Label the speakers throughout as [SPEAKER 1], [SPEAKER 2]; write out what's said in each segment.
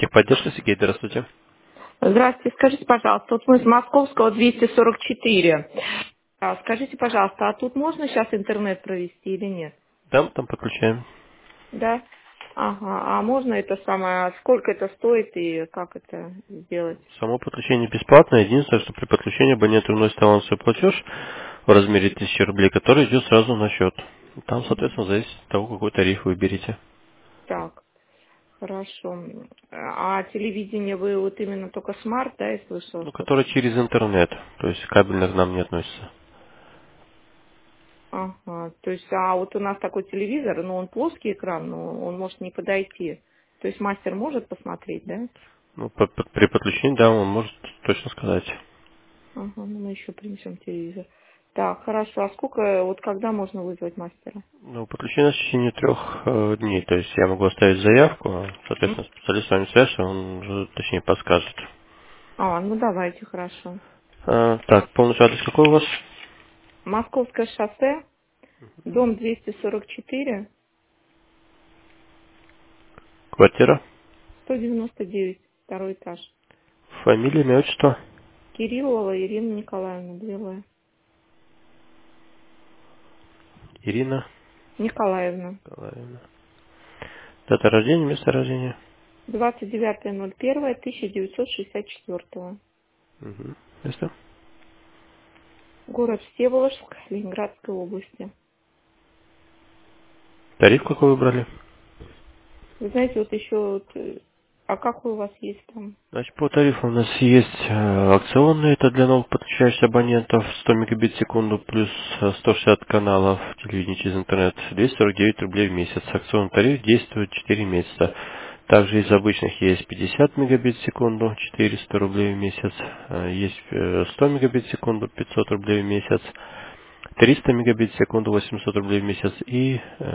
[SPEAKER 1] Техподдержка, Сергей, здравствуйте.
[SPEAKER 2] Здравствуйте, скажите, пожалуйста, вот мы из Московского 244. Скажите, пожалуйста, а тут можно сейчас интернет провести или нет?
[SPEAKER 1] Да, там подключаем.
[SPEAKER 2] Да? Ага, а можно это самое, сколько это стоит и как это сделать?
[SPEAKER 1] Само подключение бесплатное. Единственное, что при подключении абонент вносит авансовый платеж в размере 1000 рублей, который идет сразу на счет. Там, соответственно, зависит от того, какой тариф вы выберете.
[SPEAKER 2] Так, хорошо. А телевидение вы вот именно только смарт, да, я слышала,
[SPEAKER 1] Ну,
[SPEAKER 2] что...
[SPEAKER 1] который через интернет, то есть кабельно к нам не относится.
[SPEAKER 2] Ага, то есть, а вот у нас такой телевизор, но он плоский экран, но он может не подойти. То есть мастер может посмотреть, да?
[SPEAKER 1] Ну, при подключении, да, он может точно сказать.
[SPEAKER 2] Ага, ну мы еще принесем телевизор. Так, хорошо. А сколько, вот когда можно вызвать мастера?
[SPEAKER 1] Ну, подключение в течение 3 дней, то есть я могу оставить заявку, соответственно, специалист с вами свяжется, он уже точнее подскажет.
[SPEAKER 2] Ну давайте, хорошо.
[SPEAKER 1] Так, полностью адрес какой у вас?
[SPEAKER 2] Московское шоссе, дом 244,
[SPEAKER 1] Квартира?
[SPEAKER 2] 199, второй этаж.
[SPEAKER 1] Фамилия, имя, отчество?
[SPEAKER 2] Кириллова Ирина Николаевна, белая.
[SPEAKER 1] Ирина
[SPEAKER 2] Николаевна.
[SPEAKER 1] Николаевна. Дата рождения, место рождения.
[SPEAKER 2] 29.01.1964.
[SPEAKER 1] Угу. Место.
[SPEAKER 2] Город Всеволожск, Ленинградской области.
[SPEAKER 1] Тариф какой выбрали?
[SPEAKER 2] Вы знаете, вот еще, а какой у вас есть там?
[SPEAKER 1] Значит, по тарифу у нас есть акционные, это для новых подключающихся абонентов, 100 мегабит в секунду плюс 160 каналов телевидения через интернет, 249 рублей в месяц. Акционный тариф действует 4 месяца. Также из обычных есть 50 мегабит в секунду, 400 рублей в месяц, есть 100 мегабит в секунду, 500 рублей в месяц, 300 мегабит в секунду, 800 рублей в месяц и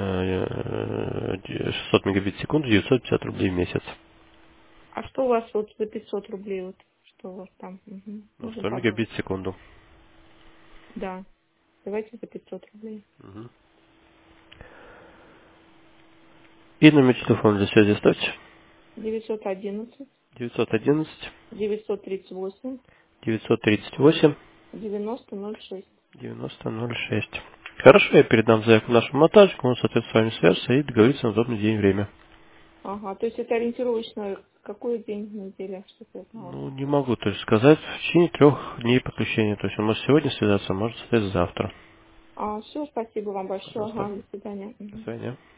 [SPEAKER 1] 600 мегабит в секунду, 950 рублей в месяц.
[SPEAKER 2] А что у вас вот за 500 рублей? Вот, что у вас там? Угу.
[SPEAKER 1] Ну,
[SPEAKER 2] Можно
[SPEAKER 1] 100
[SPEAKER 2] подробно?
[SPEAKER 1] мегабит в секунду.
[SPEAKER 2] Да. Давайте за 500 рублей.
[SPEAKER 1] Мгм. И номер телефона для связи ставьте.
[SPEAKER 2] 911
[SPEAKER 1] 911
[SPEAKER 2] 938
[SPEAKER 1] 938
[SPEAKER 2] 9006.
[SPEAKER 1] 9006. Хорошо, я передам заявку нашему монтажнику, он, соответственно, с вами свяжется и договорится на удобный день и время.
[SPEAKER 2] Ага, то есть это ориентировочно какой день недели, чтобы я знала?
[SPEAKER 1] Ну, не могу то есть сказать, в течение 3 дней подключения. То есть он может сегодня связаться, а может, соответственно, завтра.
[SPEAKER 2] Все, спасибо вам большое.
[SPEAKER 1] Пожалуйста.
[SPEAKER 2] Ага, до свидания.
[SPEAKER 1] До
[SPEAKER 2] Мгм.
[SPEAKER 1] свидания.